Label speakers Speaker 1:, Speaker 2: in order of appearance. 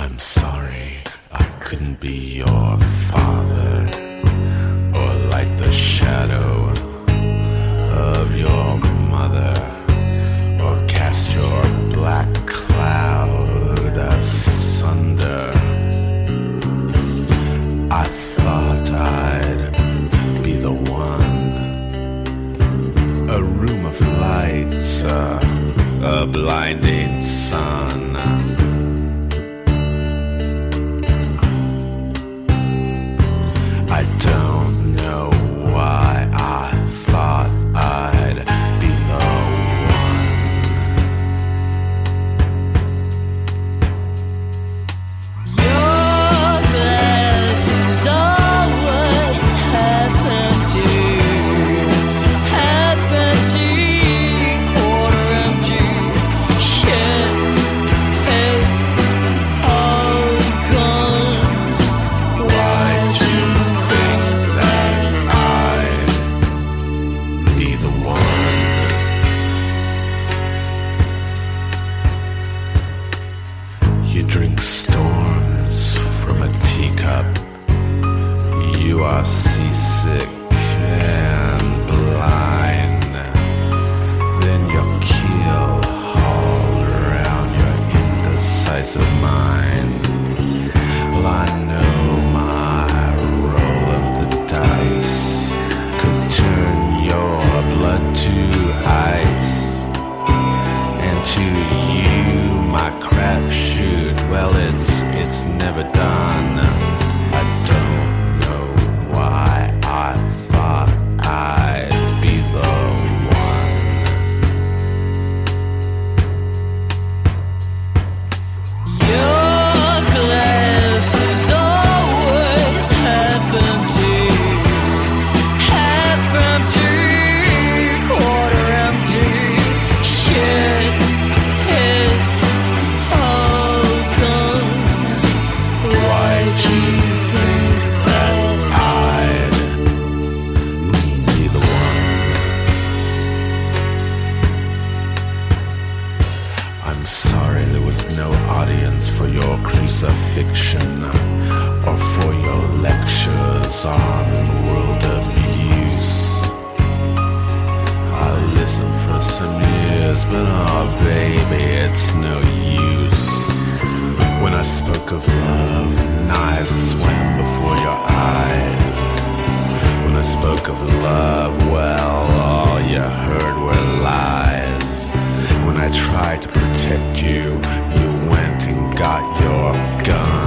Speaker 1: I'm sorry I couldn't be your father, or light the shadow of your mother, or cast your black cloud asunder. I thought I'd be the one, a room of lights, a blinding sun. I don't know why I thought I'd be the one.
Speaker 2: Your glass is always half empty, quarter empty. Shit, it's all gone.
Speaker 1: Why'd you think that I'd be the one? You drink storms from a teacup. You are seasick and blind. Then your keel hauled around your indecisive mind. Well, I know my roll of the dice could turn your blood to ice. And to you, my crapshoot, well, it's never done. I don't know why I thought I'd be the one.
Speaker 2: Your glass is always half empty, quarter empty. Shit, it's all gone.
Speaker 1: Why'd you think that I'd be the one? I'm sorry there was no audience for your crucifixion, or for your lectures on world abuse. I listened for some years, but oh baby, it's no use. When I spoke of love, knives swam before your eyes. When I spoke of love, well, all you heard were lies. When I tried to protect you, you went and got your gun.